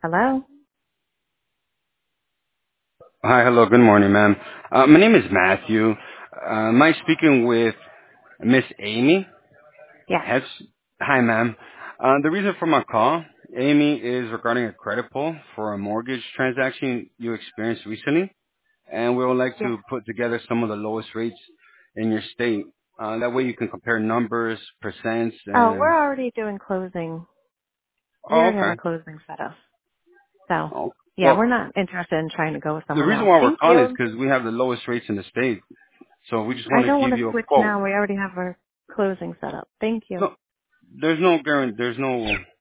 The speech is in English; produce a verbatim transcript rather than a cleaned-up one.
Hello? Hi, hello, good morning, ma'am. Uh, my name is Matthew. Uh, am I speaking with Miss Amy? Yes. Has, hi, ma'am. Uh, the reason for my call, Amy, is regarding a credit pull for a mortgage transaction you experienced recently, and we would like Yes. to put together some of the lowest rates in your state. Uh, that way you can compare numbers, percents, Oh, and... we're already doing closing. We Oh, already have okay. a closing set up. So, Oh, yeah, well, we're not interested in trying to go with the someone reason else. why we're Thank calling is you. because we have the lowest rates in the state, so we just I want to don't give want to you a switch quote. now. We already have our closing set up. Thank you. No, there's no guarantee. There's no